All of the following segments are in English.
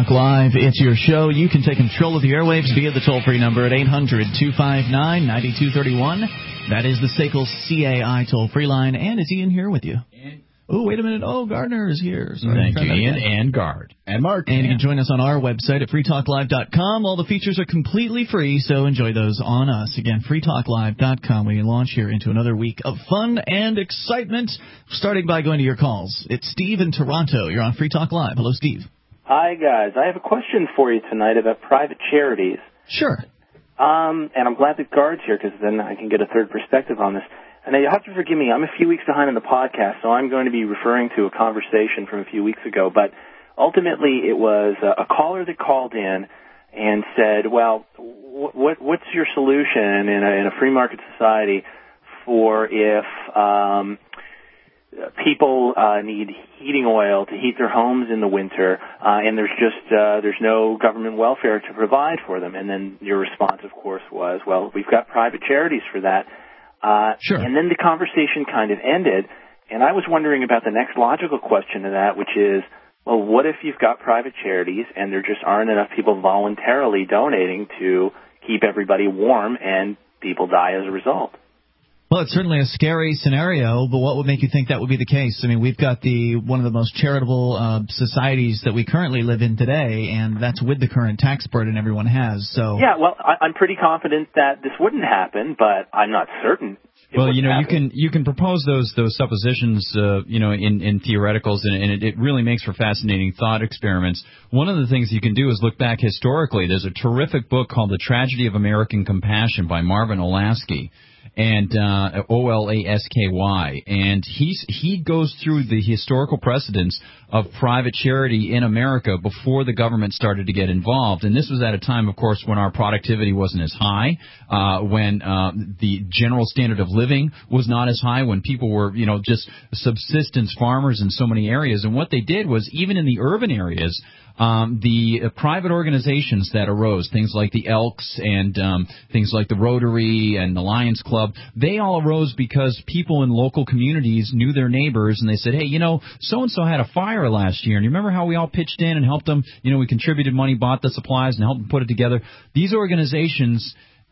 Talk Live. It's your show. You can take control of the airwaves via the toll-free number at 800-259-9231. That is the SACL CAI toll-free line. And it's Ian here with you. Oh, wait a minute. Oh, Gardner is here. Thank you, Ian, and Gard. And Mark. And you can join us on our website at freetalklive.com. All the features are completely free, so enjoy those on us. Again, freetalklive.com. We launch here into another week of fun and excitement, starting by going to your calls. It's Steve in Toronto. You're on Free Talk Live. Hello, Steve. Hi, guys. I have a question for you tonight about private charities. Sure. And I'm glad that Gard's here, because then I can get a third perspective on this. And now, you'll have to forgive me. I'm a few weeks behind in the podcast, so I'm going to be referring to a conversation from a few weeks ago. But ultimately, it was a caller that called in and said, well, what's your solution in a free market society for if people need heating oil to heat their homes in the winter, and there's no government welfare to provide for them? And then your response, of course, was, well, we've got private charities for that. Sure. And then the conversation kind of ended, and I was wondering about the next logical question to that, which is, well, what if you've got private charities and there just aren't enough people voluntarily donating to keep everybody warm and people die as a result? Well, it's certainly a scary scenario, but what would make you think that would be the case? I mean, we've got one of the most charitable societies that we currently live in today, and that's with the current tax burden everyone has. So yeah, well, I'm pretty confident that this wouldn't happen, but I'm not certain. Well, you can propose those suppositions, in theoreticals, and it really makes for fascinating thought experiments. One of the things you can do is look back historically. There's a terrific book called The Tragedy of American Compassion by Marvin Olasky. And Olasky, and he goes through the historical precedents of private charity in America before the government started to get involved. And this was at a time, of course, when our productivity wasn't as high, when the general standard of living was not as high, when people were, just subsistence farmers in so many areas. And what they did was, even in the urban areas, the private organizations that arose, things like the Elks and things like the Rotary and the Lions Club, they all arose because people in local communities knew their neighbors, and they said, hey, so-and-so had a fire last year, and you remember how we all pitched in and helped them? We contributed money, bought the supplies, and helped them put it together. These organizations...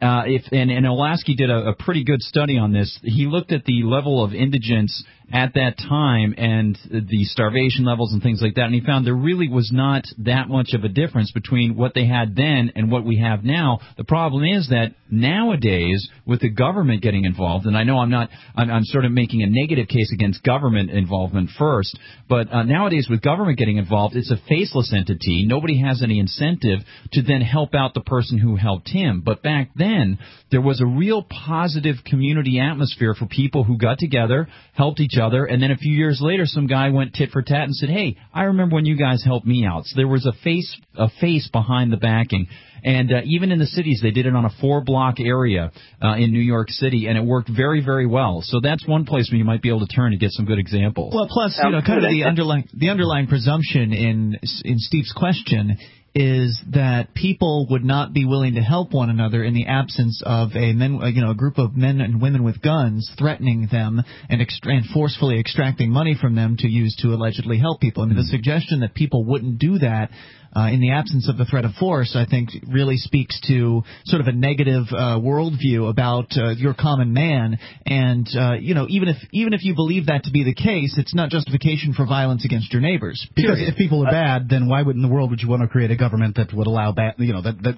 And Olasky did a pretty good study on this. He looked at the level of indigence at that time and the starvation levels and things like that, and he found there really was not that much of a difference between what they had then and what we have now. The problem is that nowadays, with the government getting involved, and I know I'm sort of making a negative case against government involvement first, but nowadays with government getting involved, it's a faceless entity. Nobody has any incentive to then help out the person who helped him. But back then, there was a real positive community atmosphere for people who got together, helped each other, and then a few years later, some guy went tit for tat and said, hey, I remember when you guys helped me out. So there was a face behind the backing. And even in the cities, they did it on a 4-block area in New York City, and it worked very, very well. So that's one place where you might be able to turn to get some good examples. Well, plus, kind of the underlying presumption in Steve's question is that people would not be willing to help one another in the absence of a group of men and women with guns threatening them and forcefully extracting money from them to use to allegedly help people. I mean, the suggestion that people wouldn't do that in the absence of the threat of force, I think, really speaks to sort of a negative worldview about your common man. And even if you believe that to be the case, it's not justification for violence against your neighbors. Because if people are bad, then why in the world would you want to create a government that would allow bad people to get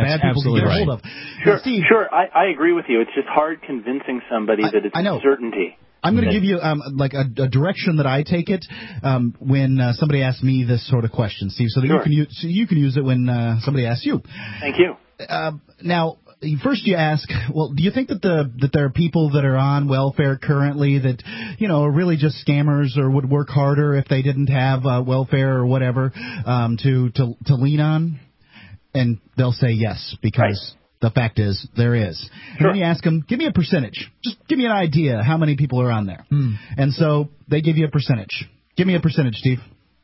a hold of? Sure, Steve, sure. I agree with you. It's just hard convincing somebody that it's a certainty. I'm going to give you a direction that I take it when somebody asks me this sort of question, Steve, so that you can use it when somebody asks you. Thank you. Now, first you ask, well, do you think that there are people that are on welfare currently that are really just scammers or would work harder if they didn't have welfare or whatever to lean on? And they'll say yes, because the fact is there is. Sure. And then you ask them, give me a percentage. Just give me an idea how many people are on there. And so they give you a percentage. Give me a percentage, Steve.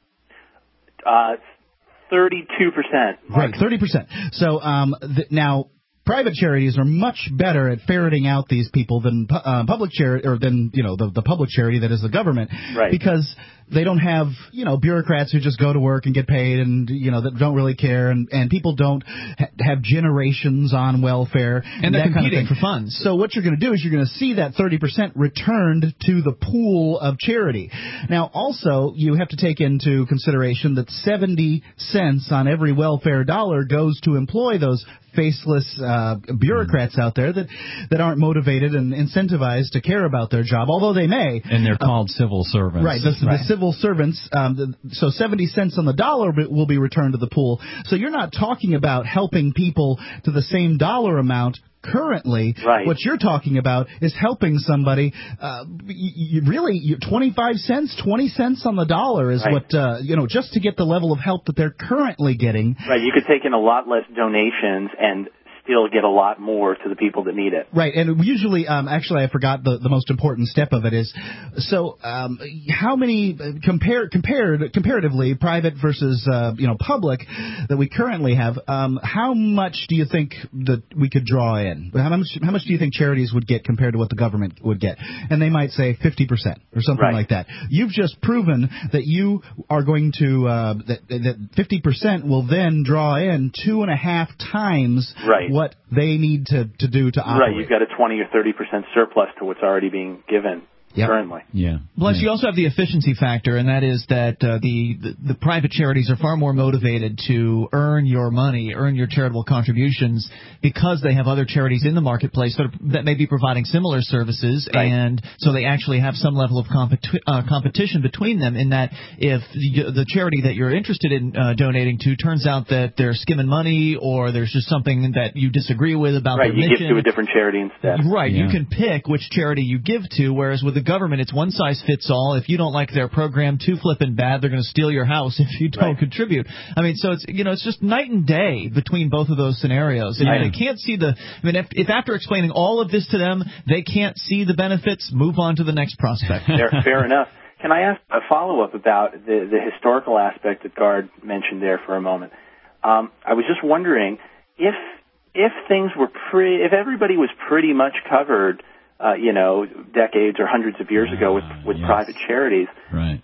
32%. Right, 30%. So now private charities are much better at ferreting out these people than public charity, or than the public charity that is the government, right? Because they don't have, bureaucrats who just go to work and get paid and, that don't really care, and people don't have generations on welfare. And they're competing for funds. So what you're going to do is you're going to see that 30% returned to the pool of charity. Now, also, you have to take into consideration that 70 cents on every welfare dollar goes to employ those faceless bureaucrats out there that aren't motivated and incentivized to care about their job, although they may. And they're called civil servants. Right, the civil servants. So 70 cents on the dollar will be returned to the pool. So you're not talking about helping people to the same dollar amount currently. Right. What you're talking about is helping somebody. Really, 25 cents, 20 cents on the dollar is what, just to get the level of help that they're currently getting. Right. You could take in a lot less donations and still get a lot more to the people that need it. Right, and usually, actually, I forgot the most important step of it is, so how many comparatively private versus public that we currently have? How much do you think that we could draw in? How much do you think charities would get compared to what the government would get? And they might say 50% or something like that. You've just proven that you are going to that 50% will then draw in 2.5 times. Right. What they need to do to operate. Right, you've got a 20 or 30% surplus to what's already being given currently. Yeah. Plus, you also have the efficiency factor, and that is that the private charities are far more motivated to earn your money, earn your charitable contributions, because they have other charities in the marketplace that may be providing similar services, and so they actually have some level of competition between them, in that if the charity that you're interested in donating to turns out that they're skimming money, or there's just something that you disagree with about their mission. Right, you give to a different charity instead. Right, you can pick which charity you give to, whereas with the government, it's one size fits all. If you don't like their program, too flippin' bad, they're going to steal your house if you don't contribute. I mean, so it's just night and day between both of those scenarios. And they can't see if after explaining all of this to them, they can't see the benefits, move on to the next prospect. Fair enough. Can I ask a follow-up about the historical aspect that Gard mentioned there for a moment? I was just wondering if things were if everybody was pretty much covered, decades or hundreds of years ago with private charities. Right.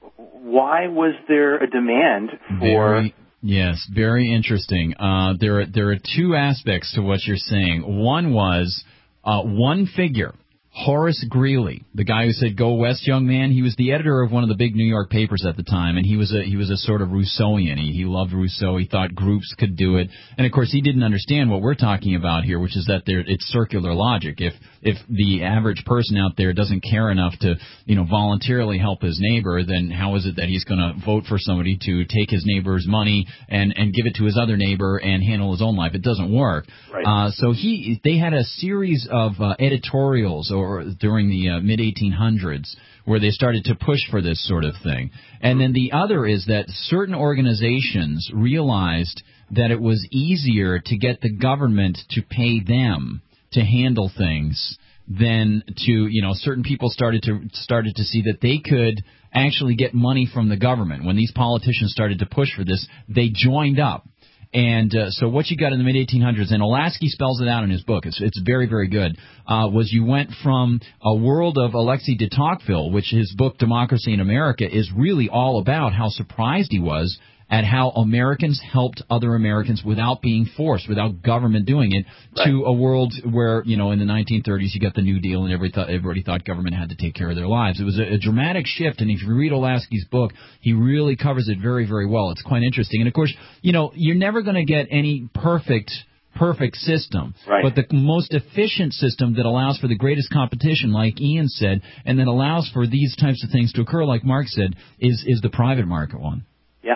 Why was there a demand for... Very interesting. There are two aspects to what you're saying. One was one figure, Horace Greeley, the guy who said "Go West, young man." He was the editor of one of the big New York papers at the time, and he was a sort of Rousseauian. He loved Rousseau. He thought groups could do it, and of course he didn't understand what we're talking about here, which is that it's circular logic. If the average person out there doesn't care enough to voluntarily help his neighbor, then how is it that he's going to vote for somebody to take his neighbor's money and give it to his other neighbor and handle his own life? It doesn't work. Right. So they had a series of editorials during the mid-1800s where they started to push for this sort of thing. And then the other is that certain organizations realized that it was easier to get the government to pay them to handle things than to, certain people started to see that they could actually get money from the government. When these politicians started to push for this, they joined up. And so what you got in the mid-1800s, and Olasky spells it out in his book, it's very, very good, was you went from a world of Alexis de Tocqueville, which his book Democracy in America is really all about, how surprised he was at how Americans helped other Americans without being forced, without government doing it, to a world where, in the 1930s you got the New Deal and everybody thought government had to take care of their lives. It was a dramatic shift, and if you read Olasky's book, he really covers it very, very well. It's quite interesting. And, of course, you're never going to get any perfect system. Right. But the most efficient system that allows for the greatest competition, like Ian said, and that allows for these types of things to occur, like Mark said, is the private market one. Yeah.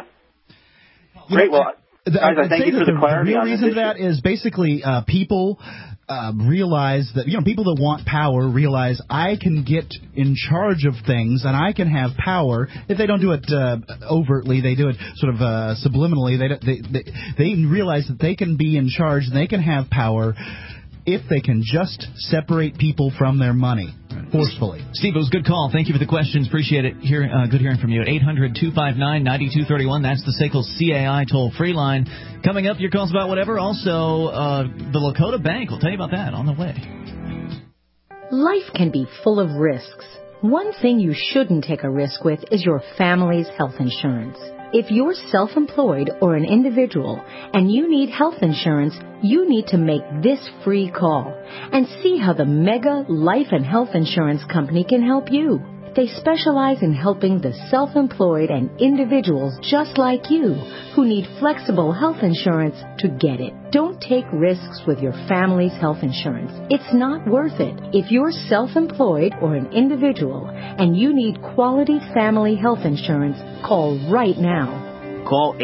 Great. Well, guys, I thank you for the clarity. The real reason for that is basically people realize that, people that want power realize I can get in charge of things and I can have power. If they don't do it overtly, they do it sort of subliminally. They realize that they can be in charge and they can have power if they can just separate people from their money forcefully. Steve, it was a good call. Thank you for the questions. Appreciate it. Good hearing from you. At 800-259-9231. That's the SACL CAI toll-free line. Coming up, your calls about whatever. Also, the Lakota Bank. We'll tell you about that on the way. Life can be full of risks. One thing you shouldn't take a risk with is your family's health insurance. If you're self-employed or an individual and you need health insurance, you need to make this free call and see how the Mega Life and Health Insurance Company can help you. They specialize in helping the self-employed and individuals just like you who need flexible health insurance to get it. Don't take risks with your family's health insurance. It's not worth it. If you're self-employed or an individual and you need quality family health insurance, call right now. Call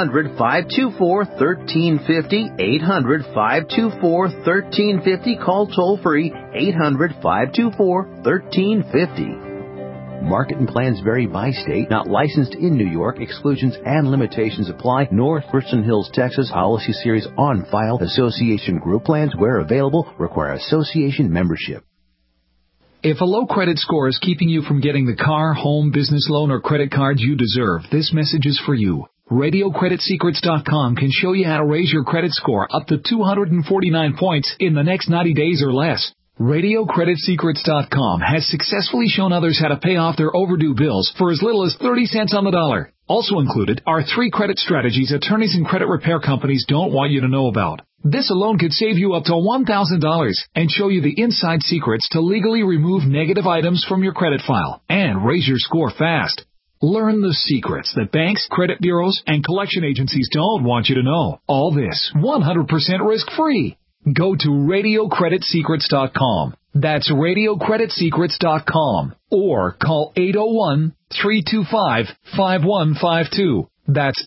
800-524-1350, 800-524-1350. Call toll-free, 800-524-1350. Market and plans vary by state. Not licensed in New York. Exclusions and limitations apply. North Richland Hills, Texas. Policy series on file. Association group plans, where available, require association membership. If a low credit score is keeping you from getting the car, home, business loan, or credit cards you deserve, this message is for you. RadioCreditSecrets.com can show you how to raise your credit score up to 249 points in the next 90 days or less. RadioCreditSecrets.com has successfully shown others how to pay off their overdue bills for as little as 30 cents on the dollar. Also included are 3 credit strategies attorneys and credit repair companies don't want you to know about. This alone could save you up to $1,000 and show you the inside secrets to legally remove negative items from your credit file and raise your score fast. Learn the secrets that banks, credit bureaus, and collection agencies don't want you to know. All this 100% risk-free. Go to RadioCreditSecrets.com. That's RadioCreditSecrets.com. Or call 801-325-5152. That's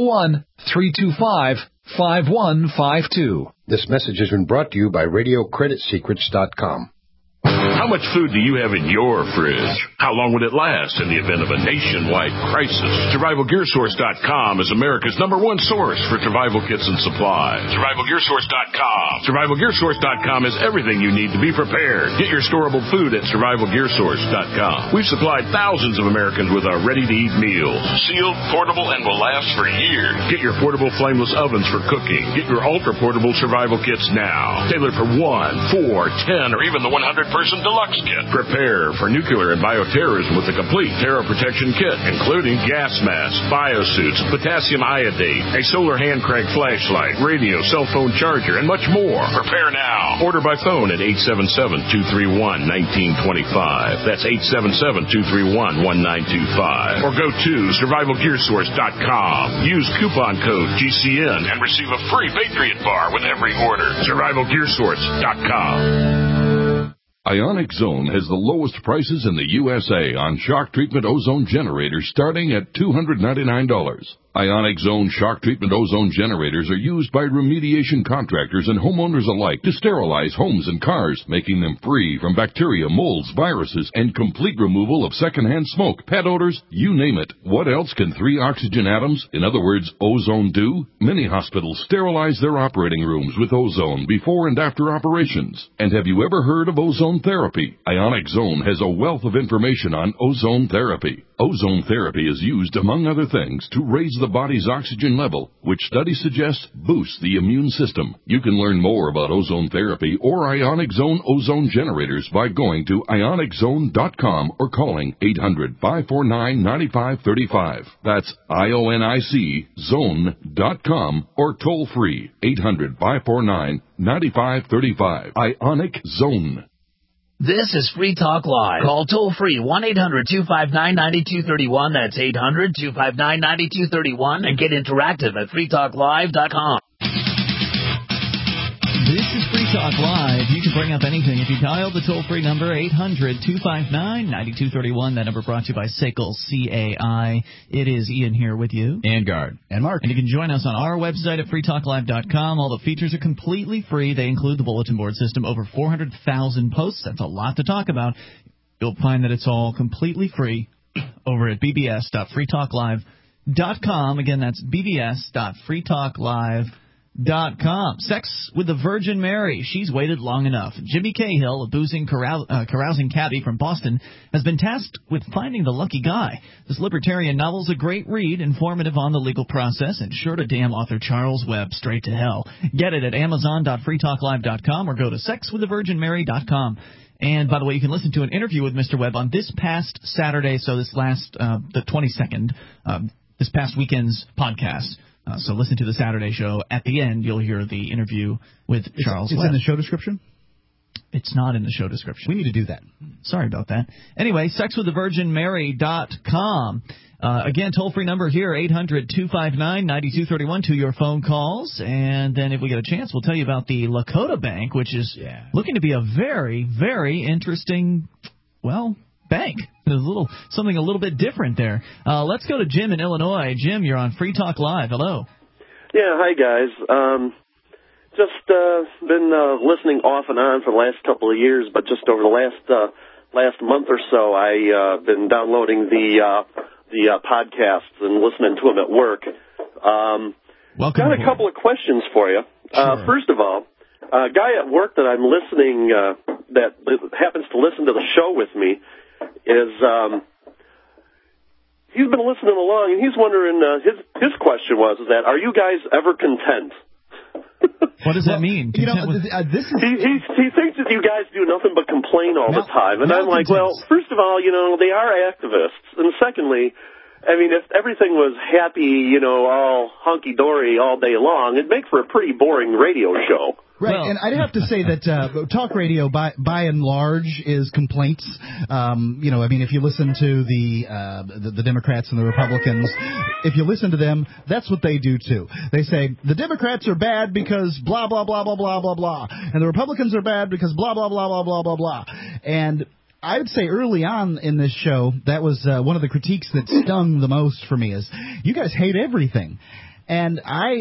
801-325-5152. This message has been brought to you by RadioCreditSecrets.com. How much food do you have in your fridge? How long would it last in the event of a nationwide crisis? SurvivalGearSource.com is America's #1 source for survival kits and supplies. SurvivalGearSource.com. SurvivalGearSource.com is everything you need to be prepared. Get your storable food at SurvivalGearSource.com. We've supplied thousands of Americans with our ready-to-eat meals. Sealed, portable, and will last for years. Get your portable flameless ovens for cooking. Get your ultra-portable survival kits now. Tailored for 1, 4, 10, or even the 100-person deluxe kit. Prepare for nuclear and bioterrorism with a complete terror protection kit, including gas masks, biosuits, potassium iodate, a solar hand crank flashlight, radio, cell phone charger, and much more. Prepare now. Order by phone at 877-231-1925. That's 877-231-1925. Or go to SurvivalGearSource.com. Use coupon code GCN and receive a free Patriot Bar with every order. SurvivalGearSource.com. Ionic Zone has the lowest prices in the USA on shock treatment ozone generators starting at $299. Ionic Zone shock treatment ozone generators are used by remediation contractors and homeowners alike to sterilize homes and cars, making them free from bacteria, molds, viruses, and complete removal of secondhand smoke, pet odors, you name it. What else can 3 oxygen atoms, in other words, ozone, do? Many hospitals sterilize their operating rooms with ozone before and after operations. And have you ever heard of ozone therapy? Ionic Zone has a wealth of information on ozone therapy. Ozone therapy is used, among other things, to raise the body's oxygen level, which studies suggest boosts the immune system. You can learn more about ozone therapy or Ionic Zone ozone generators by going to ioniczone.com or calling 800-549-9535. That's IONIC zone.com or toll free 800-549-9535. Ionic Zone. This is Free Talk Live. Call toll-free 1-800-259-9231. That's 800-259-9231. And get interactive at freetalklive.com. This is Free Talk Live. You can bring up anything. If you dial the toll-free number, 800-259-9231. That number brought to you by SACL CAI. It is Ian here with you. And Guard. And Mark. And you can join us on our website at freetalklive.com. All the features are completely free. They include the bulletin board system, over 400,000 posts. That's a lot to talk about. You'll find that it's all completely free over at bbs.freetalklive.com. Again, that's bbs.freetalklive.com. Sex with the Virgin Mary. She's waited long enough. Jimmy Cahill, a boozing, carousing cabbie from Boston, has been tasked with finding the lucky guy. This libertarian novel's a great read, informative on the legal process, and sure to damn author Charles Webb straight to hell. Get it at amazon.freetalklive.com or go to sexwiththevirginmary.com. And, by the way, you can listen to an interview with Mr. Webb on this past Saturday, so this last, the 22nd, this past weekend's podcast. So listen to the Saturday show. At the end, you'll hear the interview with Charles Webb. It's in the show description? It's not in the show description. We need to do that. Sorry about that. Anyway, sexwiththevirginmary.com. Again, toll-free number here, 800-259-9231 to your phone calls. And then if we get a chance, we'll tell you about the Lakota Bank, which is looking to be a very, very interesting, bank. There's something a little bit different there. Let's go to Jim in Illinois. Jim, you're on Free Talk Live. Hello. Yeah, hi, guys. Just been listening off and on for the last couple of years, but just over the last month or so, I've been downloading the podcasts and listening to them at work. Welcome. Got a couple of questions for you. Sure. First of all, a guy at work that I'm listening that happens to listen to the show with me is he's been listening along, and he's wondering his question was that are you guys ever content? What does that mean? He thinks that you guys do nothing but complain all the time. And I'm like, well, first of all, they are activists. And secondly, I mean, if everything was happy, all hunky-dory all day long, it'd make for a pretty boring radio show. Right, and I'd have to say that talk radio, by and large, is complaints. I mean, if you listen to the Democrats and the Republicans, if you listen to them, that's what they do too. They say the Democrats are bad because blah blah blah blah blah blah blah, and the Republicans are bad because blah blah blah blah blah blah blah. And I would say early on in this show, that was one of the critiques that stung the most for me is you guys hate everything. And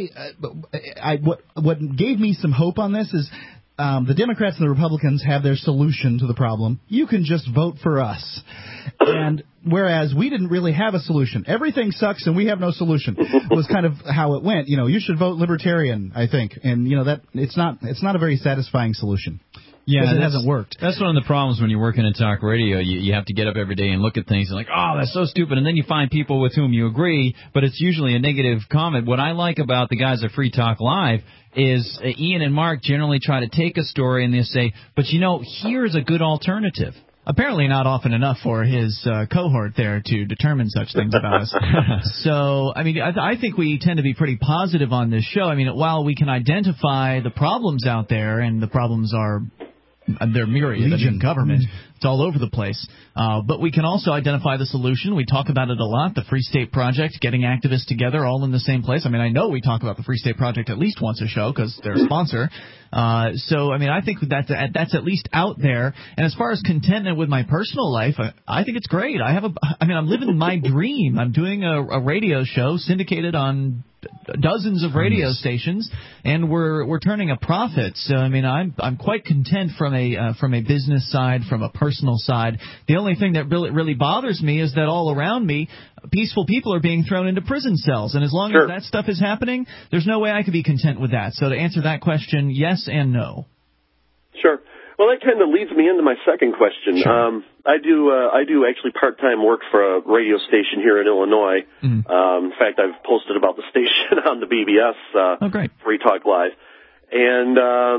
what gave me some hope on this is the Democrats and the Republicans have their solution to the problem. You can just vote for us. And whereas we didn't really have a solution. Everything sucks and we have no solution was kind of how it went. You should vote Libertarian, I think. And, that it's not a very satisfying solution. Yeah, it hasn't worked. That's one of the problems when you're working in talk radio. You have to get up every day and look at things and like, oh, that's so stupid. And then you find people with whom you agree, but it's usually a negative comment. What I like about the guys at Free Talk Live is Ian and Mark generally try to take a story and they say, but here's a good alternative. Apparently not often enough for his cohort there to determine such things about us. So, I mean, I think we tend to be pretty positive on this show. I mean, while we can identify the problems out there, and the problems are they're myriad in government. It's all over the place. But we can also identify the solution. We talk about it a lot, the Free State Project, getting activists together all in the same place. I mean, I know we talk about the Free State Project at least once a show because they're a sponsor. So, I mean, I think that's at least out there. And as far as contentment with my personal life, I think it's great. I'm living my dream. I'm doing a radio show syndicated on dozens of radio stations, and we're turning a profit. So I mean, I'm quite content from a business side, from a personal side. The only thing that really bothers me is that all around me, peaceful people are being thrown into prison cells, and as long as that stuff is happening, there's no way I could be content with that. So to answer that question, yes and no. Sure. Well, that kind of leads me into my second question. Sure. I do actually part-time work for a radio station here in Illinois. In fact, I've posted about the station on the BBS Free Talk Live, and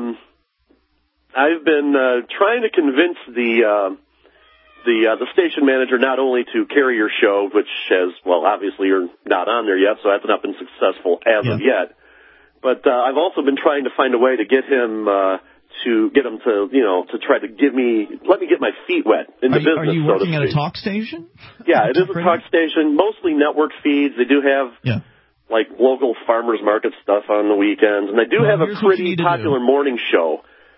I've been trying to convince the station manager not only to carry your show, which has, well, obviously you're not on there yet, so that's not been successful as of yet. But I've also been trying to find a way to get him to try to let me get my feet wet in the business. Are you working at a talk station? Yeah, it is a talk station, mostly network feeds. They do have like local farmers market stuff on the weekends, and they do have a pretty popular morning show.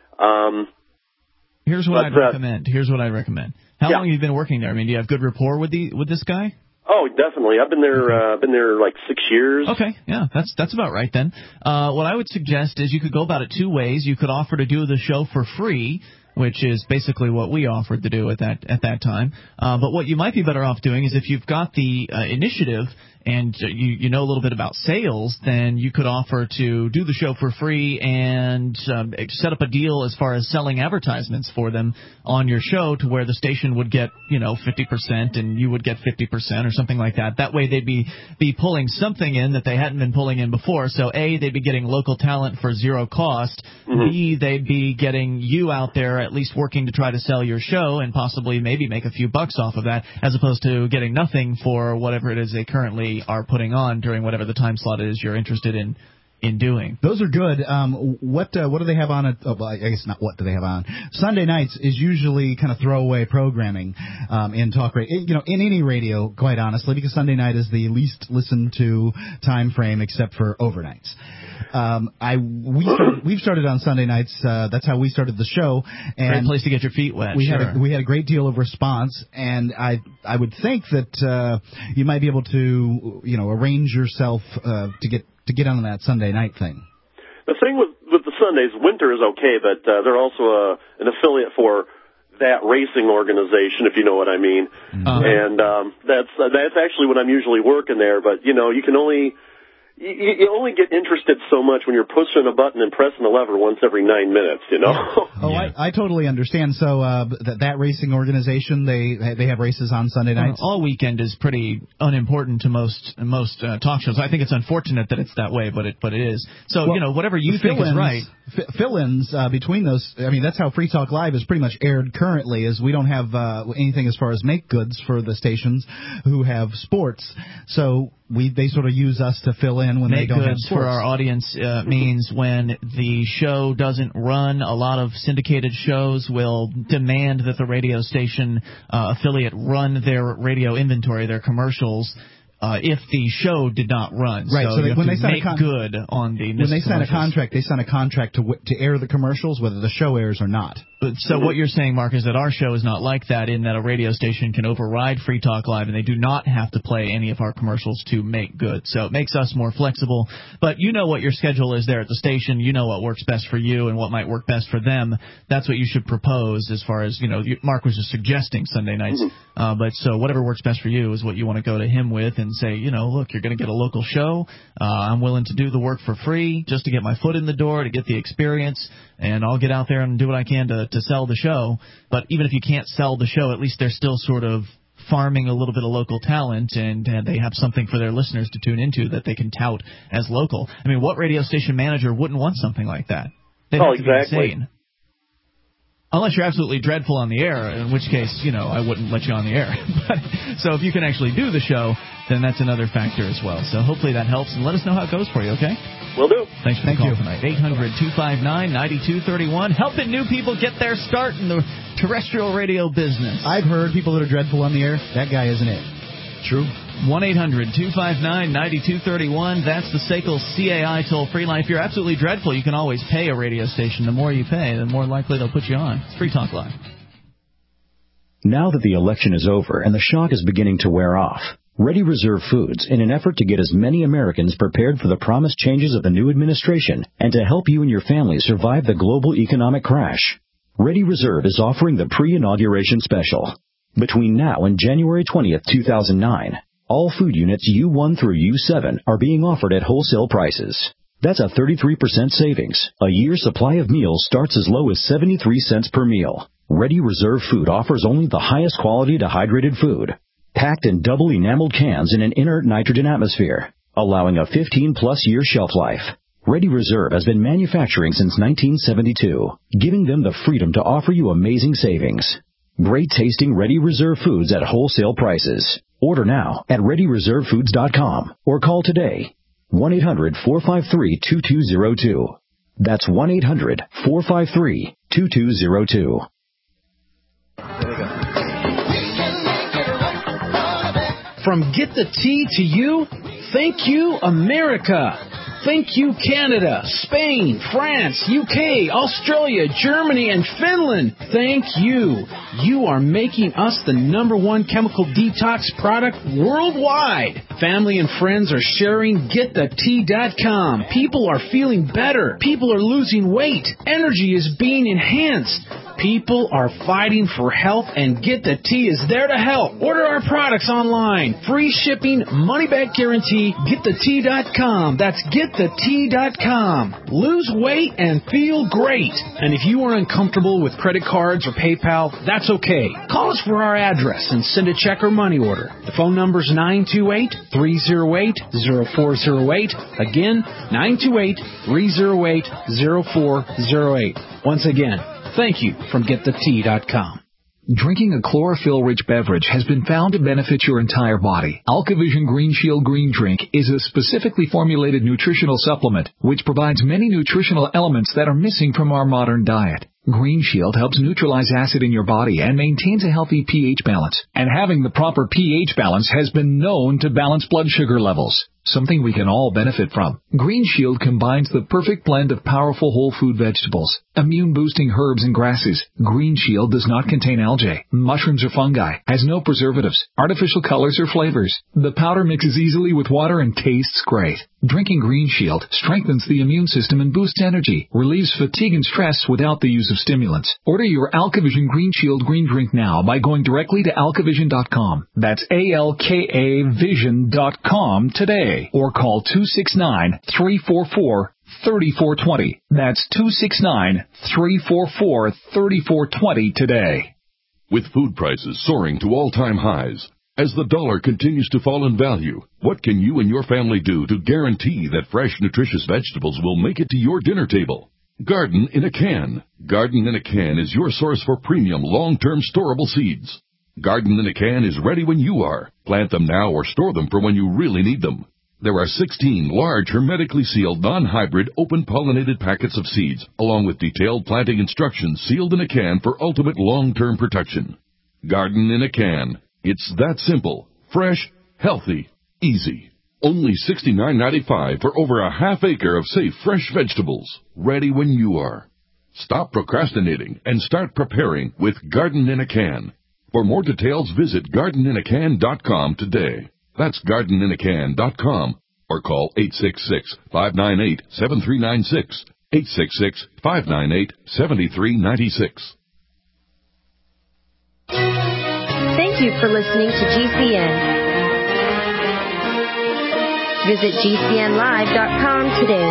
Here's what I'd recommend. How long have you been working there? I mean, do you have good rapport with this guy? Oh, definitely. I've been there like 6 years. Okay, yeah, that's about right then. What I would suggest is you could go about it two ways. You could offer to do the show for free, which is basically what we offered to do at that time. But what you might be better off doing is if you've got the initiative and you know a little bit about sales, then you could offer to do the show for free and set up a deal as far as selling advertisements for them on your show, to where the station would get 50% and you would get 50% or something like that. That way they'd be pulling something in that they hadn't been pulling in before. So A, they'd be getting local talent for zero cost. Mm-hmm. B, they'd be getting you out there at least working to try to sell your show and possibly maybe make a few bucks off of that, as opposed to getting nothing for whatever it is they currently are putting on during whatever the time slot is you're interested in doing. Those are good. What do they have on? I guess not. What do they have on? Sunday nights is usually kind of throwaway programming in talk radio. In any radio, quite honestly, because Sunday night is the least listened to time frame except for overnights. We've started on Sunday nights. That's how we started the show. And great place to get your feet wet. We had a great deal of response, and I would think that you might be able to arrange yourself to get on that Sunday night thing. The thing with the Sundays, Winter is okay, but they're also an affiliate for that racing organization, if you know what I mean. And that's actually when I'm usually working there. But you can only get interested so much when you're pushing a button and pressing a lever once every 9 minutes, I totally understand. So that racing organization, they have races on Sunday nights? All weekend is pretty unimportant to most talk shows. I think it's unfortunate that it's that way, but it is. So, whatever you think is right. Fill-ins between those, that's how Free Talk Live is pretty much aired currently, is we don't have anything as far as make goods for the stations who have sports. So they sort of use us to fill in when they don't have sports. For our audience means when the show doesn't run, a lot of syndicated shows will demand that the radio station affiliate run their radio inventory, their commercials, if the show did not run. Right. So when they sign good on the when they sign a contract, they sign a contract to air the commercials, whether the show airs or not. So what you're saying, Mark, is that our show is not like that, in that a radio station can override Free Talk Live and they do not have to play any of our commercials to make good. So it makes us more flexible. But you know what your schedule is there at the station. You know what works best for you and what might work best for them. That's what you should propose as far as, Mark was just suggesting Sunday nights. But so whatever works best for you is what you want to go to him with and say, look, you're going to get a local show. I'm willing to do the work for free just to get my foot in the door, to get the experience, and I'll get out there and do what I can to sell the show. But even if you can't sell the show, at least they're still sort of farming a little bit of local talent, and they have something for their listeners to tune into that they can tout as local. What radio station manager wouldn't want something like that? They'd have to be insane. Unless you're absolutely dreadful on the air, in which case, I wouldn't let you on the air. So if you can actually do the show, then that's another factor as well. So hopefully that helps, and let us know how it goes for you, okay? Will do. Thanks for the call tonight. 800-259-9231. Helping new people get their start in the terrestrial radio business. I've heard people that are dreadful on the air. That guy isn't it. True. 1-800-259-9231. That's the SACL CAI toll-free line. If you're absolutely dreadful, you can always pay a radio station. The more you pay, the more likely they'll put you on. It's Free Talk Live. Now that the election is over and the shock is beginning to wear off, Ready Reserve Foods, in an effort to get as many Americans prepared for the promised changes of the new administration and to help you and your family survive the global economic crash, Ready Reserve is offering the pre-inauguration special. Between now and January 20th, 2009, all food units U1 through U7 are being offered at wholesale prices. That's a 33% savings. A year's supply of meals starts as low as 73 cents per meal. Ready Reserve Food offers only the highest quality dehydrated food, packed in double enameled cans in an inert nitrogen atmosphere, allowing a 15-plus year shelf life. Ready Reserve has been manufacturing since 1972, giving them the freedom to offer you amazing savings. Great tasting Ready Reserve Foods at wholesale prices. Order now at ReadyReserveFoods.com or call today. 1-800-453-2202. That's 1-800-453-2202. From Get the Tea to you, thank you, America. Thank you, Canada, Spain, France, UK, Australia, Germany, and Finland. Thank you. You are making us the #1 chemical detox product worldwide. Family and friends are sharing GetTheTea.com. People are feeling better. People are losing weight. Energy is being enhanced. People are fighting for health, and Get the Tea is there to help. Order our products online. Free shipping, money-back guarantee, getthetea.com. That's getthetea.com. Lose weight and feel great. And if you are uncomfortable with credit cards or PayPal, that's okay. Call us for our address and send a check or money order. The phone number is 928-308-0408. Again, 928-308-0408. Once again, thank you from getthetea.com. Drinking a chlorophyll-rich beverage has been found to benefit your entire body. AlkaVision Green Shield Green Drink is a specifically formulated nutritional supplement which provides many nutritional elements that are missing from our modern diet. Green Shield helps neutralize acid in your body and maintains a healthy pH balance. And having the proper pH balance has been known to balance blood sugar levels, something we can all benefit from. Green Shield combines the perfect blend of powerful whole food vegetables, immune-boosting herbs and grasses. Green Shield does not contain algae, mushrooms or fungi, has no preservatives, artificial colors or flavors. The powder mixes easily with water and tastes great. Drinking Green Shield strengthens the immune system and boosts energy, relieves fatigue and stress without the use of stimulants. Order your AlkaVision Green Shield Green Drink now by going directly to alkavision.com. That's ALKAvision.com today. Or call 269-344-3420. That's 269-344-3420 today. With food prices soaring to all-time highs, as the dollar continues to fall in value, what can you and your family do to guarantee that fresh, nutritious vegetables will make it to your dinner table? Garden in a Can. Garden in a Can is your source for premium, long-term storable seeds. Garden in a Can is ready when you are. Plant them now or store them for when you really need them. There are 16 large, hermetically sealed, non-hybrid, open-pollinated packets of seeds, along with detailed planting instructions sealed in a can for ultimate long-term protection. Garden in a Can. It's that simple, fresh, healthy, easy. Only $69.95 for over a half acre of safe, fresh vegetables, ready when you are. Stop procrastinating and start preparing with Garden in a Can. For more details, visit gardeninacan.com today. That's gardeninacan.com or call 866-598-7396, 866-598-7396. Thank you for listening to GCN. Visit GCNlive.com today.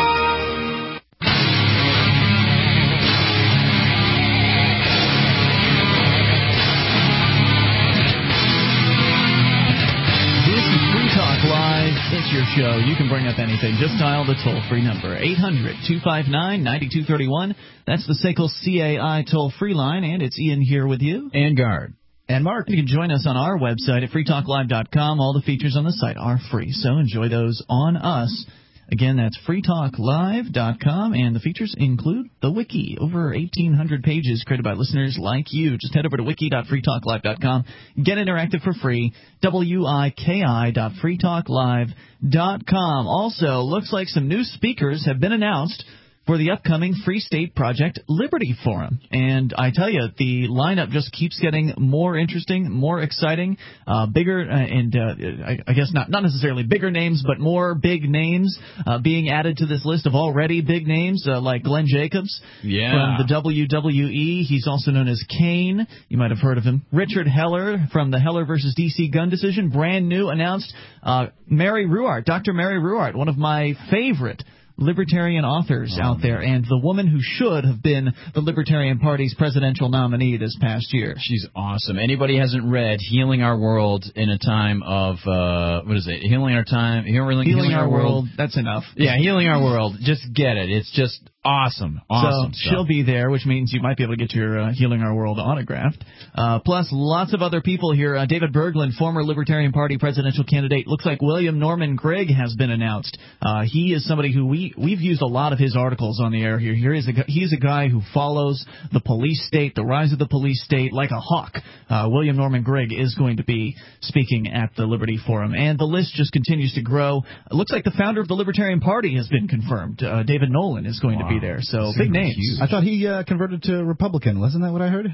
It's your show. You can bring up anything. Just dial the toll-free number, 800-259-9231. That's the SACL CAI toll-free line, and it's Ian here with you. And Guard. And Mark. You can join us on our website at freetalklive.com. All the features on the site are free, so enjoy those on us. Again, that's freetalklive.com, and the features include the wiki, over 1,800 pages created by listeners like you. Just head over to wiki.freetalklive.com. Get interactive for free, wiki.freetalklive.com. Also, looks like some new speakers have been announced for the upcoming Free State Project Liberty Forum. And I tell you, the lineup just keeps getting more interesting, more exciting, bigger, and I guess not necessarily bigger names, but more big names being added to this list of already big names, like Glenn Jacobs from the WWE. He's also known as Kane. You might have heard of him. Richard Heller from the Heller versus D.C. gun decision. Brand new announced. Mary Ruwart, Dr. Mary Ruwart, one of my favorite libertarian authors out there, and the woman who should have been the Libertarian Party's presidential nominee this past year. She's awesome. Anybody hasn't read Healing Our World in a Time of, what is it? Healing Our World. That's enough. Yeah, Healing Our World. Just get it. It's just awesome. Awesome. So she'll be there, which means you might be able to get your Healing Our World autographed. Plus, lots of other people here. David Bergland, former Libertarian Party presidential candidate. Looks like William Norman Grigg has been announced. He is somebody who we've used a lot of his articles on the air here. He's a guy who follows the police state, the rise of the police state, like a hawk. William Norman Grigg is going to be speaking at the Liberty Forum. And the list just continues to grow. It looks like the founder of the Libertarian Party has been confirmed. David Nolan is going to be there. So big names. I thought he converted to Republican. Wasn't that what I heard?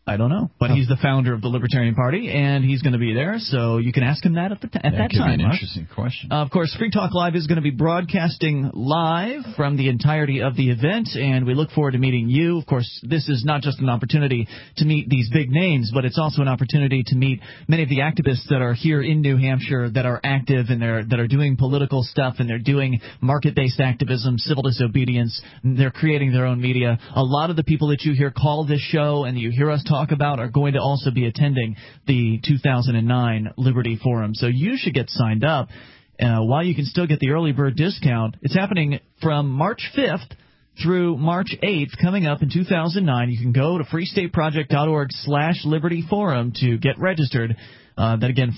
I don't know, but he's the founder of the Libertarian Party, and he's going to be there, so you can ask him that at that time. That could be an interesting question. Of course, Free Talk Live is going to be broadcasting live from the entirety of the event, and we look forward to meeting you. Of course, this is not just an opportunity to meet these big names, but it's also an opportunity to meet many of the activists that are here in New Hampshire that are active and that are doing political stuff, and they're doing market-based activism, civil disobedience. They're creating their own media. A lot of the people that you hear call this show and you hear us talk about are going to also be attending the 2009 Liberty Forum. So you should get signed up while you can still get the early bird discount. It's happening from March 5th through March 8th coming up in 2009. You can go to freestateproject.org/Liberty Forum to get registered. That again,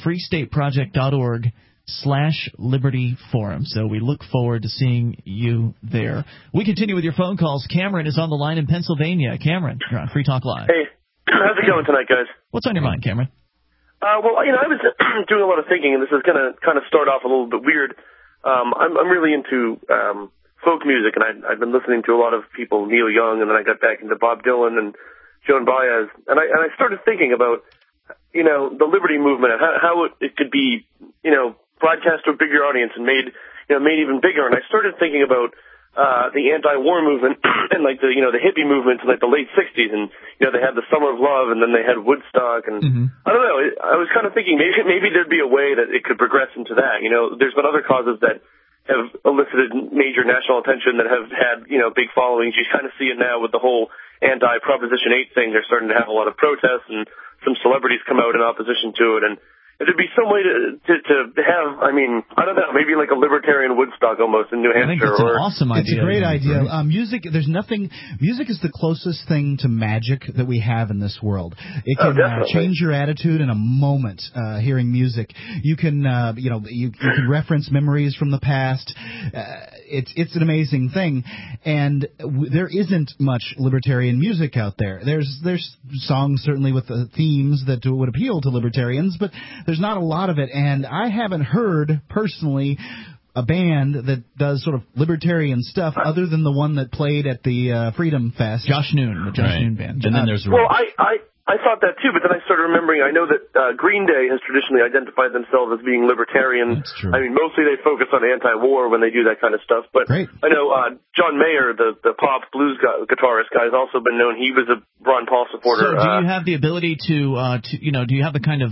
freestateproject.org/Liberty Forum. So we look forward to seeing you there. We continue with your phone calls. Cameron is on the line in Pennsylvania. Cameron, you're on Free Talk Live. Hey, how's it going tonight, guys? What's on your mind, Cameron? Well, I was doing a lot of thinking, and this is going to kind of start off a little bit weird. I'm really into folk music, and I've been listening to a lot of people, Neil Young, and then I got back into Bob Dylan and Joan Baez, and I started thinking about, the liberty movement and how it could be, broadcast to a bigger audience and made even bigger. And I started thinking about the anti-war movement and like the hippie movement in like the late 60s, and they had the Summer of Love, and then they had Woodstock, and I don't know, I was kind of thinking maybe there'd be a way that it could progress into that. There's been other causes that have elicited major national attention that have had big followings. You kind of see it now with the whole anti-Proposition 8 thing. They're starting to have a lot of protests, and some celebrities come out in opposition to it, and there'd be some way to have, I don't know, maybe like a libertarian Woodstock almost in New Hampshire. I think that's an awesome idea. It's a great idea. Music is the closest thing to magic that we have in this world. It can change your attitude in a moment, hearing music. You can, you can reference memories from the past. It's an amazing thing. And there isn't much libertarian music out there. There's songs certainly with the themes that would appeal to libertarians, but there's not a lot of it, and I haven't heard, personally, a band that does sort of libertarian stuff other than the one that played at the Freedom Fest. Josh Noon, the Josh Noon band. And then there's... Well, I thought that too, but then I started remembering, I know that Green Day has traditionally identified themselves as being libertarian. That's true. Mostly they focus on anti-war when they do that kind of stuff, but I know John Mayer, the pop blues guitarist guy, has also been known. He was a Ron Paul supporter. So do you have the ability to do you have the kind of,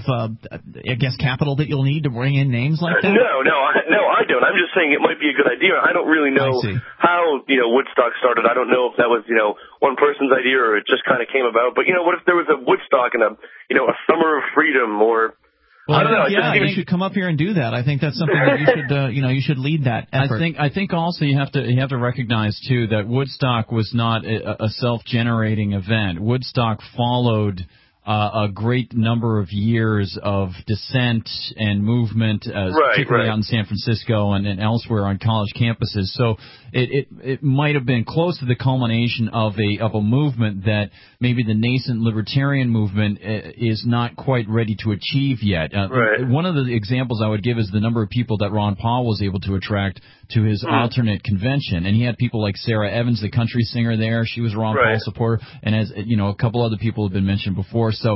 capital that you'll need to bring in names like that? No, I don't. I'm just saying it might be a good idea. I don't really know how, Woodstock started. I don't know if that was, one person's idea or it just kind of came about. But, what if there was a Woodstock and a Summer of Freedom or... Well, I don't know. You should come up here and do that. I think that's something that you should, you should lead that effort. I think also you have to recognize too that Woodstock was not a self-generating event. Woodstock followed a great number of years of dissent and movement, particularly out in San Francisco and elsewhere on college campuses. So it might have been close to the culmination of a movement that maybe the nascent libertarian movement is not quite ready to achieve yet. One of the examples I would give is the number of people that Ron Paul was able to attract to his alternate convention, and he had people like Sarah Evans, the country singer there. She was a Ron Paul supporter, and as a couple other people have been mentioned before. So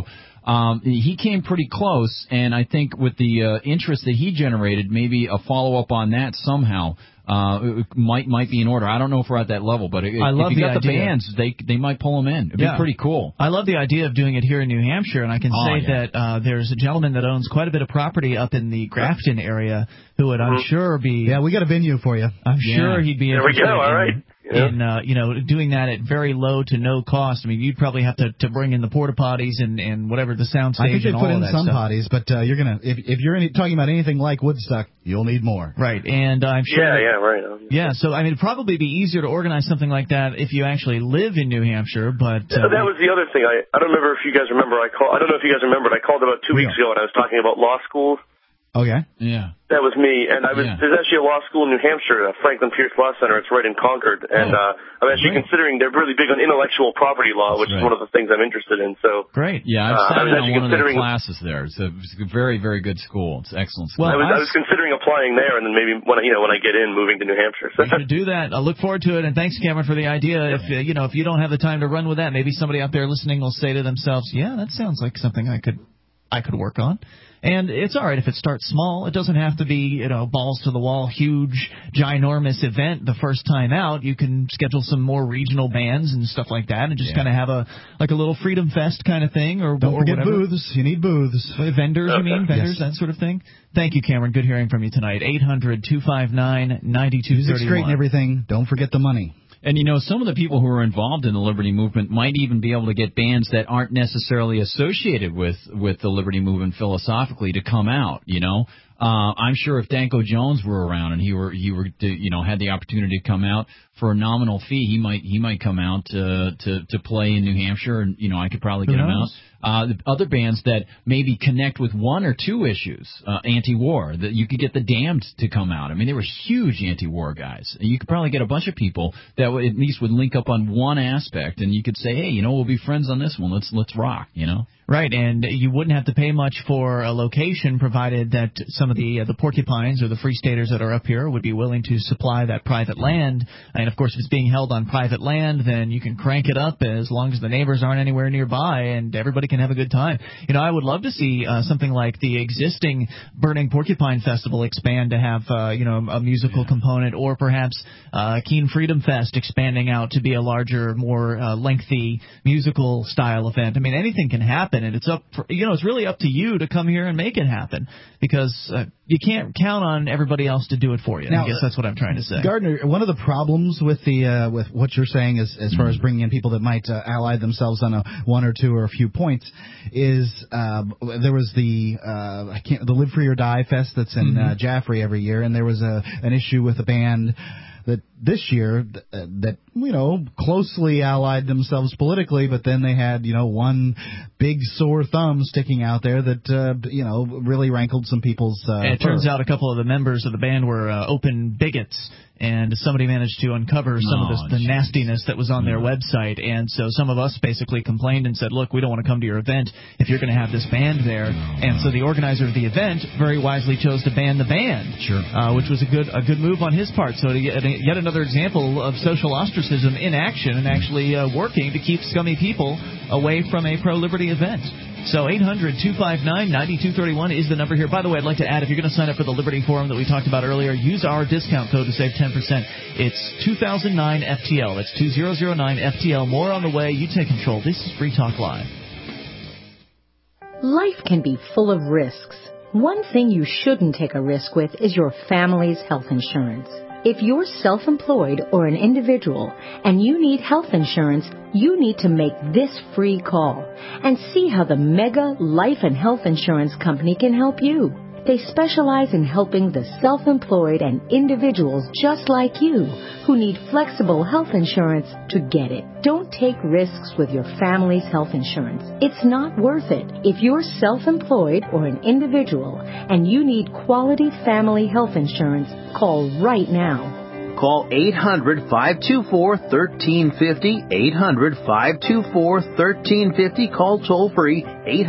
he came pretty close, and I think with the interest that he generated, maybe a follow-up on that somehow might be in order. I don't know if we're at that level, but if you got the bands, they might pull them in. It'd be pretty cool. I love the idea of doing it here in New Hampshire, and I can say that there's a gentleman that owns quite a bit of property up in the Grafton area who would, I'm sure, be... Yeah, we got a venue for you. I'm sure he'd be interested There we go, all right. in doing that at very low to no cost. I mean, you'd probably have to bring in the porta potties and whatever, the sound stage. I think they and put all in of that some stuff. potties, but you're gonna if you're talking about anything like Woodstock, you'll need more. Right, and I'm sure. Yeah, so I mean, it'd probably be easier to organize something like that if you actually live in New Hampshire. But that was the other thing. I don't remember if you guys remember. I don't know if you guys remembered. I called about 2 weeks ago and I was talking about law schools. Okay. Yeah. That was me, and there's actually a law school in New Hampshire, Franklin Pierce Law Center. It's right in Concord, and I'm actually considering, they're really big on intellectual property law, which is one of the things I'm interested in. So great. Yeah, I've studied on one of their classes there. It's a very, very good school. It's an excellent school. Well, I was considering applying there, and then maybe when I get in, moving to New Hampshire. You should do that. I look forward to it, and thanks, Cameron, for the idea. If you don't have the time to run with that, maybe somebody out there listening will say to themselves, "Yeah, that sounds like something I could work on." And it's all right if it starts small. It doesn't have to be, balls to the wall, huge, ginormous event the first time out. You can schedule some more regional bands and stuff like that, and just kind of have a little Freedom Fest kind of thing, or don't forget whatever. booths. You need booths. Vendors, you mean vendors, that sort of thing. Thank you, Cameron. Good hearing from you tonight. 800-259-9231. Music's great and everything. Don't forget the money. And, some of the people who are involved in the Liberty Movement might even be able to get bands that aren't necessarily associated with the Liberty Movement philosophically to come out, I'm sure if Danko Jones were around and he were had the opportunity to come out for a nominal fee, he might come out to play in New Hampshire, and I could probably get him out. The other bands that maybe connect with one or two issues, anti-war, that you could get the Damned to come out. I mean, they were huge anti-war guys. You could probably get a bunch of people that at least would link up on one aspect, and you could say, hey, we'll be friends on this one. Let's rock, Right, and you wouldn't have to pay much for a location, provided that some of the Porcupines or the Free Staters that are up here would be willing to supply that private land. And, of course, if it's being held on private land, then you can crank it up as long as the neighbors aren't anywhere nearby, and everybody can have a good time. I would love to see something like the existing Burning Porcupine Festival expand to have, a musical component, or perhaps Keene Freedom Fest expanding out to be a larger, more lengthy musical style event. I mean, anything can happen. And it's it's really up to you to come here and make it happen, because you can't count on everybody else to do it for you. Now, I guess that's what I'm trying to say. Gardner, one of the problems with with what you're saying is, as far as bringing in people that might ally themselves on one or two or a few points, is there was the Live Free or Die Fest that's in Jaffrey every year, and there was an issue with a band that this year that closely allied themselves politically, but then they had one big sore thumb sticking out there that really rankled some people's and it turns out a couple of the members of the band were open bigots, and somebody managed to uncover some of the nastiness that was on their website. And so some of us basically complained and said, look, we don't want to come to your event if you're going to have this band there. And so the organizer of the event very wisely chose to ban the band, which was a good move on his part. So yet another example of social ostracism in action, and actually working to keep scummy people away from a pro-liberty event. So 800-259-9231 is the number here. By the way, I'd like to add, if you're going to sign up for the Liberty Forum that we talked about earlier, use our discount code to save 10%. It's 2009-FTL. That's 2009-FTL. More on the way. You take control. This is Free Talk Live. Life can be full of risks. One thing you shouldn't take a risk with is your family's health insurance. If you're self-employed or an individual and you need health insurance, you need to make this free call and see how the Mega Life and Health Insurance Company can help you. They specialize in helping the self-employed and individuals just like you who need flexible health insurance to get it. Don't take risks with your family's health insurance. It's not worth it. If you're self-employed or an individual and you need quality family health insurance, call right now. Call 800-524-1350, 800-524-1350. Call toll-free,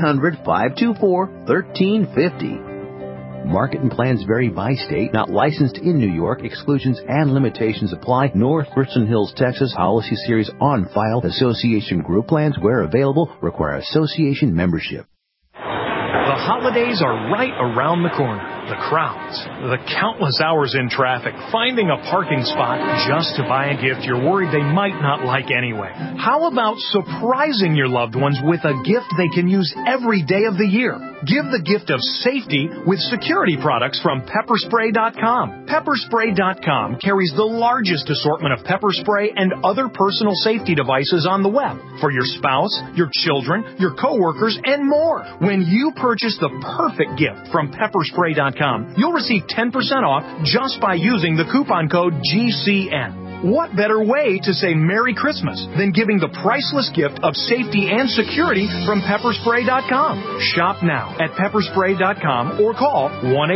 800-524-1350. Market and plans vary by state. Not licensed in New York. Exclusions and limitations apply. North Richland Hills, Texas. Policy series on file. Association group plans, where available, require association membership. The holidays are right around the corner. The crowds, the countless hours in traffic, finding a parking spot just to buy a gift you're worried they might not like anyway. How about surprising your loved ones with a gift they can use every day of the year? Give the gift of safety with security products from Pepperspray.com. Pepperspray.com carries the largest assortment of pepper spray and other personal safety devices on the web for your spouse, your children, your coworkers, and more. When you purchase the perfect gift from Pepperspray.com, you'll receive 10% off just by using the coupon code GCN. What better way to say Merry Christmas than giving the priceless gift of safety and security from pepperspray.com? Shop now at pepperspray.com or call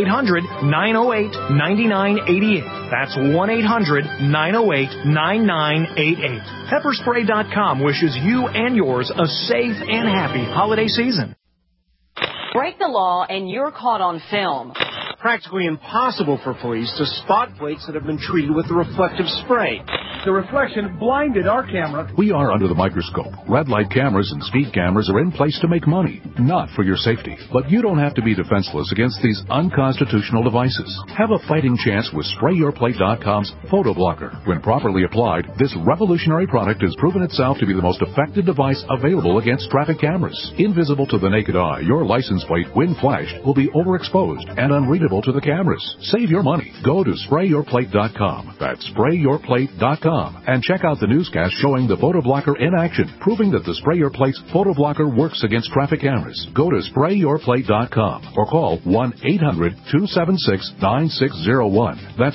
1-800-908-9988. That's 1-800-908-9988. Pepperspray.com wishes you and yours a safe and happy holiday season. Break the law and you're caught on film. Practically impossible for police to spot plates that have been treated with reflective spray. The reflection blinded our camera. We are under the microscope. Red light cameras and speed cameras are in place to make money, not for your safety. But you don't have to be defenseless against these unconstitutional devices. Have a fighting chance with SprayYourPlate.com's Photo Blocker. When properly applied, this revolutionary product has proven itself to be the most effective device available against traffic cameras. Invisible to the naked eye, your license plate, when flashed, will be overexposed and unreadable to the cameras. Save your money. Go to SprayYourPlate.com. That's SprayYourPlate.com. And check out the newscast showing the Photo Blocker in action, proving that the Spray Your Plate's Photo Blocker works against traffic cameras. Go to SprayYourPlate.com or call 1-800-276-9601. That's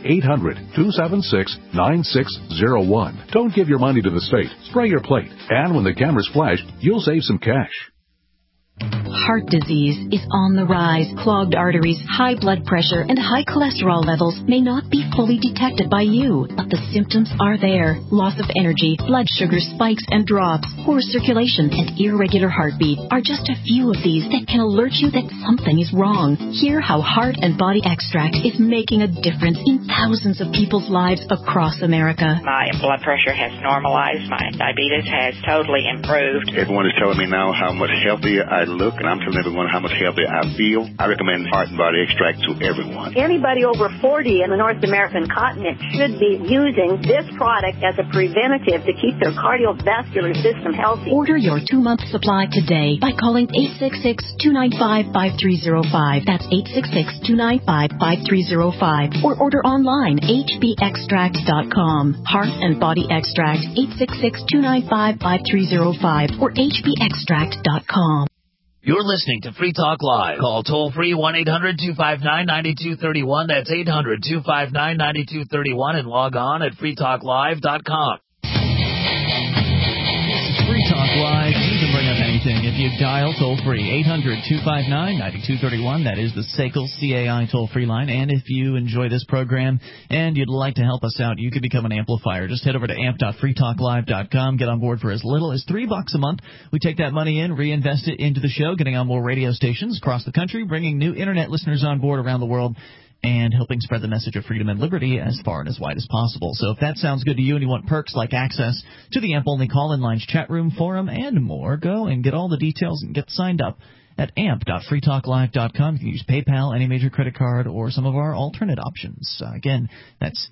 1-800-276-9601. Don't give your money to the state. Spray your plate. And when the cameras flash, you'll save some cash. Heart disease is on the rise. Clogged arteries, high blood pressure, and high cholesterol levels may not be fully detected by you, but the symptoms are there. Loss of energy, blood sugar spikes and drops, poor circulation, and irregular heartbeat are just a few of these that can alert you that something is wrong. Hear how Heart and Body Extract is making a difference in thousands of people's lives across America. My blood pressure has normalized. My diabetes has totally improved. Everyone is telling me now how much healthier I look, and I'm telling everyone how much healthier I feel. I recommend Heart and Body Extract to everyone. Anybody over 40 in the North American continent should be using this product as a preventative to keep their cardiovascular system healthy. Order your 2-month supply today by calling 866-295-5305. That's 866-295-5305. Or order online, hbextract.com. Heart and Body Extract, 866-295-5305 or hbextract.com. You're listening to Free Talk Live. Call toll-free 1-800-259-9231. That's 800-259-9231 and log on at freetalklive.com. Free Talk Live. You can bring up anything if you dial toll-free 800-259-9231. That is the SACL CAI toll-free line. And if you enjoy this program and you'd like to help us out, you can become an amplifier. Just head over to amp.freetalklive.com. Get on board for as little as $3 a month. We take that money in, reinvest it into the show, getting on more radio stations across the country, bringing new Internet listeners on board around the world, and helping spread the message of freedom and liberty as far and as wide as possible. So if that sounds good to you and you want perks like access to the AMP-only call-in lines, chat room, forum, and more, go and get all the details and get signed up at amp.freetalklive.com. You can use PayPal, any major credit card, or some of our alternate options. Again, that's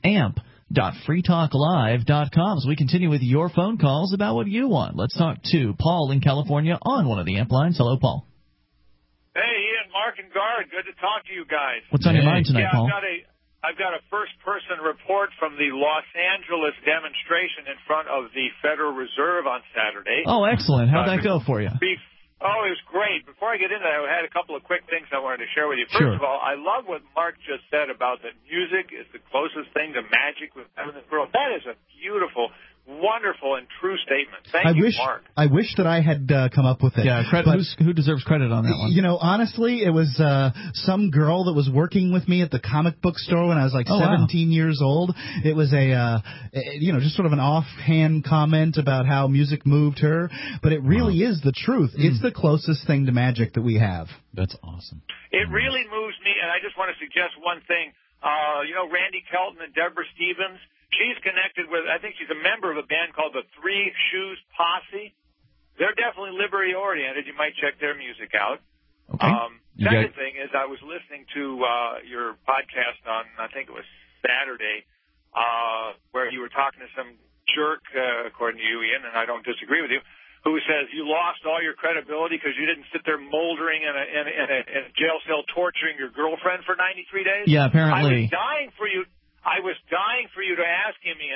amp.freetalklive.com. So we continue with your phone calls about what you want. Let's talk to Paul in California on one of the AMP lines. Hello, Paul. Hey, Ian, Mark, and Guard. Good to talk to you guys. What's on your mind tonight, Paul? I've got a first-person report from the Los Angeles demonstration in front of the Federal Reserve on Saturday. Oh, excellent. How'd that go for you? Oh, it was great. Before I get into that, I had a couple of quick things I wanted to share with you. First of all, I love what Mark just said about that music is the closest thing to magic we've had in this world. That is a beautiful, wonderful, and true statement. Thank you, Mark. I wish that I had come up with it. Yeah, who deserves credit on that one? You know, honestly, it was some girl that was working with me at the comic book store when I was like 17 years old. It was just sort of an offhand comment about how music moved her, but it really is the truth. It's the closest thing to magic that we have. That's awesome. It really moves me, and I just want to suggest one thing. Randy Kelton and Deborah Stevens, she's connected with, I think she's a member of a band called the Three Shoes Posse. They're definitely liberty-oriented. You might check their music out. Okay. Second thing is I was listening to your podcast on, I think it was Saturday, where you were talking to some jerk, according to you, Ian, and I don't disagree with you, who says you lost all your credibility because you didn't sit there moldering in a jail cell torturing your girlfriend for 93 days? Yeah, apparently. I was dying for you to ask him, Ian,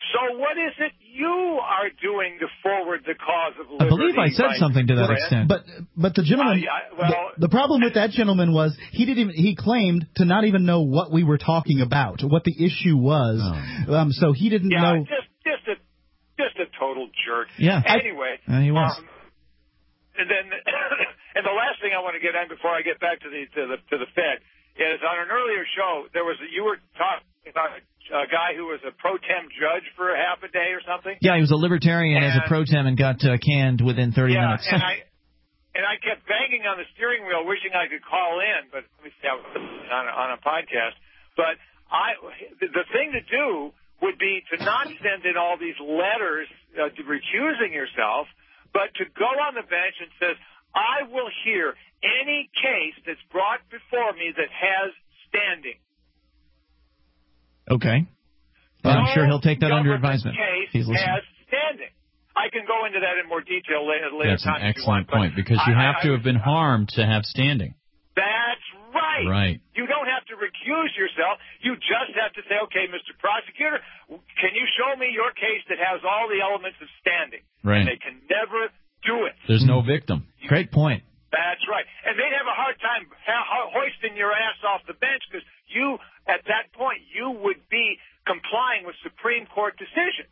So what is it you are doing to forward the cause of liberty? I believe I said something to that extent. But the gentleman, the problem with that gentleman was he claimed to not even know what we were talking about, what the issue was. So he didn't know. Just a total jerk. Yeah. Anyway, he was. And then, and the last thing I want to get on before I get back to the Fed is on an earlier show you were talking about a guy who was a pro tem judge for a half a day or something. Yeah, he was a libertarian as a pro tem and got canned within 30 minutes. And I kept banging on the steering wheel, wishing I could call in, but let me see, I was on a podcast. But the thing to do would be to not send in all these letters recusing yourself, but to go on the bench and says, I will hear any case that's brought before me that has standing. Okay. Well, I'm sure he'll take that under advisement. Case has standing. I can go into that in more detail later. That's an excellent point, because you have to have been harmed to have standing. That's right. Right. You don't have to recuse yourself. You just have to say, okay, Mr. Prosecutor, can you show me your case that has all the elements of standing? Right. And they can never do it. There's no victim. Great point. That's right. And they'd have a hard time hoisting your ass off the bench because you, at that point, you would be complying with Supreme Court decisions.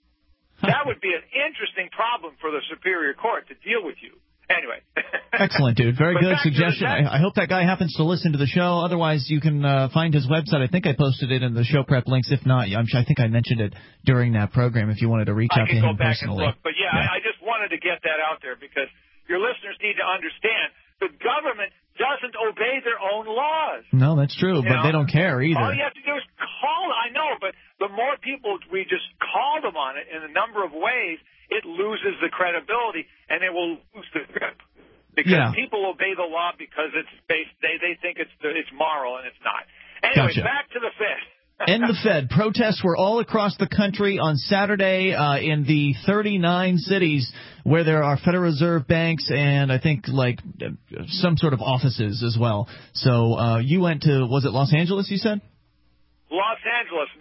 That would be an interesting problem for the Superior Court to deal with you. Anyway. Excellent, dude. Very good suggestion. I hope that guy happens to listen to the show. Otherwise, you can find his website. I think I posted it in the show prep links. If not, I think I mentioned it during that program if you wanted to reach out to him personally. I can go back and look. But, I just wanted to get that out there because your listeners need to understand the government doesn't obey their own laws. No, that's true, but they don't care either. All you have to do is call. I know, but the more people we just call them on it in a number of ways, it loses the credibility and it will lose the grip. Because people obey the law because it's based. They think it's moral and it's not. Anyway, back to the Fed. End the Fed. Protests were all across the country on Saturday in the 39 cities where there are Federal Reserve banks and I think some sort of offices as well. So you went to, was it Los Angeles, you said? Los Angeles,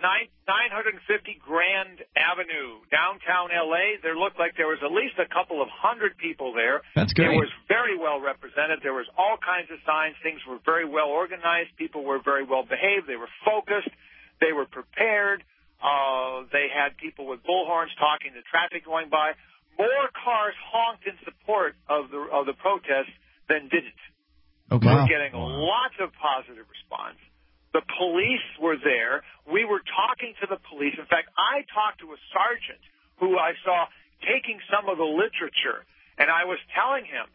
950 Grand Avenue, downtown L.A. There looked like there was at least a couple of hundred people there. That's great. It was very well represented. There was all kinds of signs. Things were very well organized. People were very well behaved. They were focused. They were prepared. They had people with bullhorns talking to traffic going by. More cars honked in support of the protest than didn't. Okay. We were getting lots of positive response. The police were there. We were talking to the police. In fact, I talked to a sergeant who I saw taking some of the literature, and I was telling him,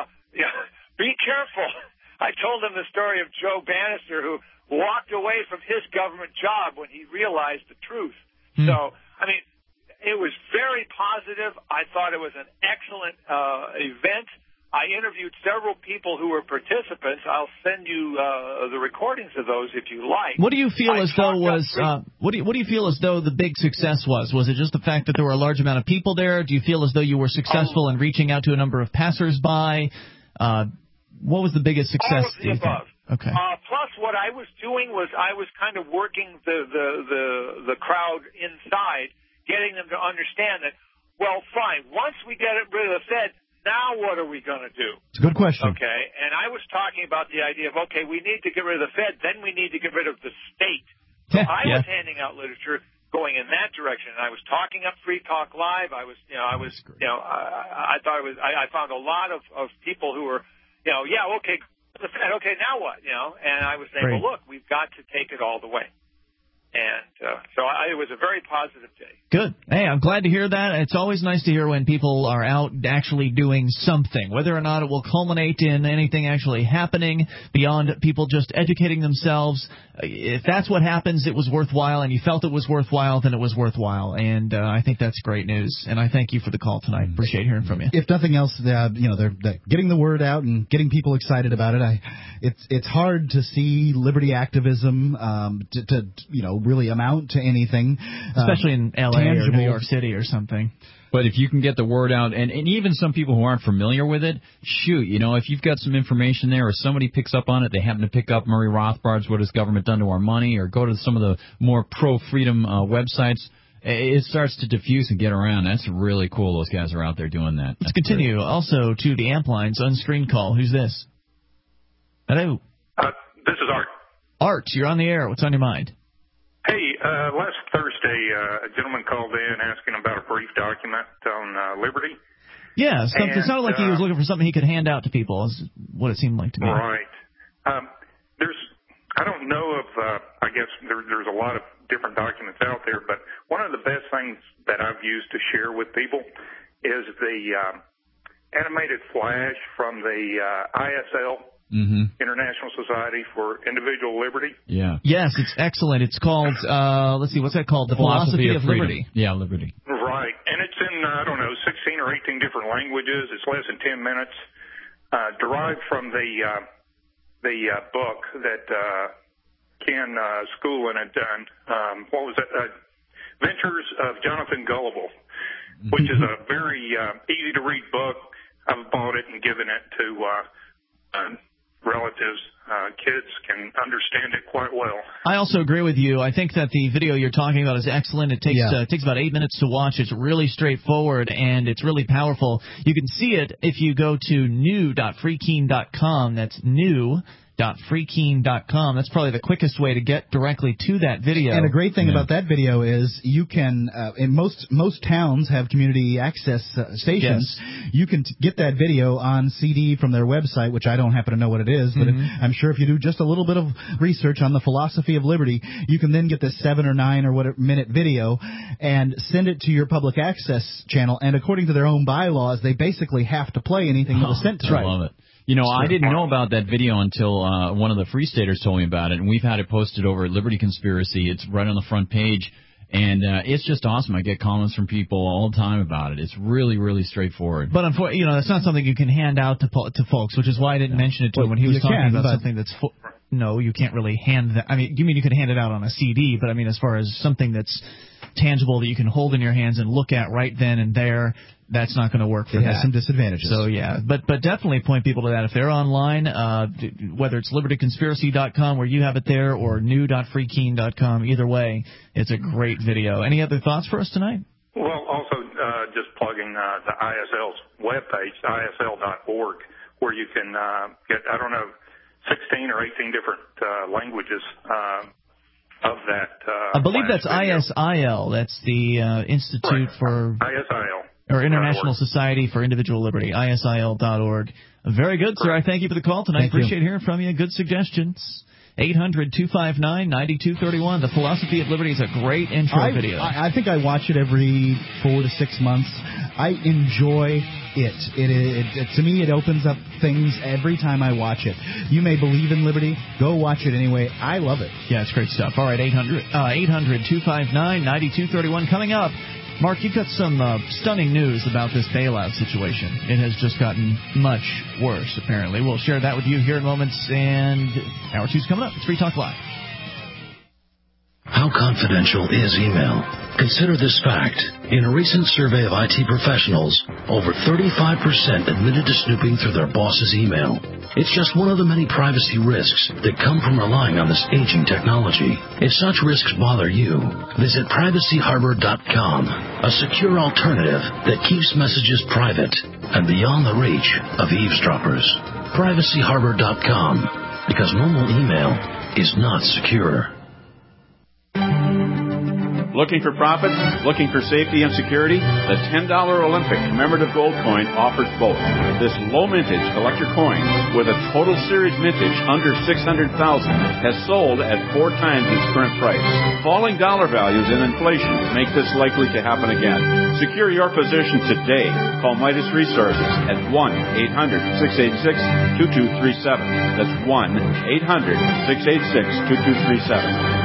be careful. I told him the story of Joe Bannister, who walked away from his government job when he realized the truth. So, it was very positive. I thought it was an excellent event. I interviewed several people who were participants. I'll send you the recordings of those if you like. What do you feel as though was what do you feel as though the big success was? Was it just the fact that there were a large amount of people there? Do you feel as though you were successful in reaching out to a number of passersby? What was the biggest success? All of the above. Okay. Plus, what I was doing was I was kind of working the crowd inside, getting them to understand that. Well, fine. Once we get rid of the Fed. Now what are we going to do? It's a good question. Okay, and I was talking about the idea of, okay, we need to get rid of the Fed, then we need to get rid of the state. So I was handing out literature going in that direction, and I was talking up Free Talk Live. I found a lot of people who were, okay, the Fed, okay, now what? And I was saying, well, look, we've got to take it all the way. And so it was a very positive day. Good. Hey, I'm glad to hear that. It's always nice to hear when people are out actually doing something, whether or not it will culminate in anything actually happening beyond people just educating themselves. If that's what happens, it was worthwhile, and you felt it was worthwhile, then it was worthwhile. And I think that's great news. And I thank you for the call tonight. Appreciate hearing from you. If nothing else, they're getting the word out and getting people excited about it. It's hard to see liberty activism to really amount to anything, especially in L.A. tangible. Or New York City or something. But if you can get the word out, and even some people who aren't familiar with it, if you've got some information there or somebody picks up on it, they happen to pick up Murray Rothbard's What Has Government Done to Our Money, or go to some of the more pro-freedom websites, it starts to diffuse and get around. That's really cool. Those guys are out there doing that. Let's continue. Great. Also to the amp lines, unscreened call. Who's this? Hello. This is Art. Art, you're on the air. What's on your mind? Hey, last Thursday, a gentleman called in asking about a brief document on Liberty. Yeah, it sounded like he was looking for something he could hand out to people, is what it seemed like to me. Right. I don't know of, I guess there's a lot of different documents out there, but one of the best things that I've used to share with people is the animated flash from the ISL, International Society for Individual Liberty. Yeah. Yes, it's excellent. It's called, let's see, what's that called? The Philosophy of Liberty. Yeah, Liberty. Right. And it's in, 16 or 18 different languages. It's less than 10 minutes. Derived from the book that Ken Schoolin had done. What was it? Ventures of Jonathan Gullible, which is a very easy-to-read book. I've bought it and given it to relatives. Kids can understand it quite well. I also agree with you. I think that the video you're talking about is excellent. It takes about 8 minutes to watch. It's really straightforward, and it's really powerful. You can see it if you go to new.freekeen.com. That's new.freekeen.com. That's probably the quickest way to get directly to that video. And a great thing about that video is you can, in most towns have community access stations. Yes. You can get that video on CD from their website, which I don't happen to know what it is, but I'm sure if you do just a little bit of research on the Philosophy of Liberty, you can then get this 7 or 9 or whatever minute video and send it to your public access channel. And according to their own bylaws, they basically have to play anything that was sent to them. I love it. You know, I didn't know about that video until one of the Free Staters told me about it, and we've had it posted over at Liberty Conspiracy. It's right on the front page, and it's just awesome. I get comments from people all the time about it. It's really, really straightforward. But unfortunately, that's not something you can hand out to folks, which is why I didn't mention it to him when he was talking about something that's no, you can't really hand that. I mean, you mean you could hand it out on a CD, but I mean as far as something that's tangible that you can hold in your hands and look at right then and there, that's not going to work for that. It has some disadvantages. So, yeah. But definitely point people to that. If they're online, whether it's libertyconspiracy.com where you have it there or new.freekeen.com, either way, it's a great video. Any other thoughts for us tonight? Well, also just plugging the ISL's webpage, isl.org, where you can get, 16 or 18 different languages of that. I believe that's ISIL. That's the Institute for... ISIL. Or International Society for Individual Liberty, ISIL.org. Very good, sir. I thank you for the call tonight. Appreciate hearing from you. Good suggestions. 800-259-9231. The Philosophy of Liberty is a great intro video. I think I watch it every 4 to 6 months. I enjoy it. To me, it opens up things every time I watch it. You may believe in liberty. Go watch it anyway. I love it. Yeah, it's great stuff. All right, 800-259-9231. Coming up, Mark, you've got some stunning news about this bailout situation. It has just gotten much worse, apparently. We'll share that with you here in moments, and Hour 2's coming up. It's Free Talk Live. How confidential is email? Consider this fact. In a recent survey of IT professionals, over 35% admitted to snooping through their boss's email. It's just one of the many privacy risks that come from relying on this aging technology. If such risks bother you, visit privacyharbor.com, a secure alternative that keeps messages private and beyond the reach of eavesdroppers. Privacyharbor.com, because normal email is not secure. Looking for profits? Looking for safety and security? The $10 Olympic commemorative gold coin offers both. This low mintage collector coin with a total series mintage under $600,000 has sold at 4 times its current price. Falling dollar values and inflation make this likely to happen again. Secure your position today. Call Midas Resources at 1-800-686-2237. That's 1-800-686-2237.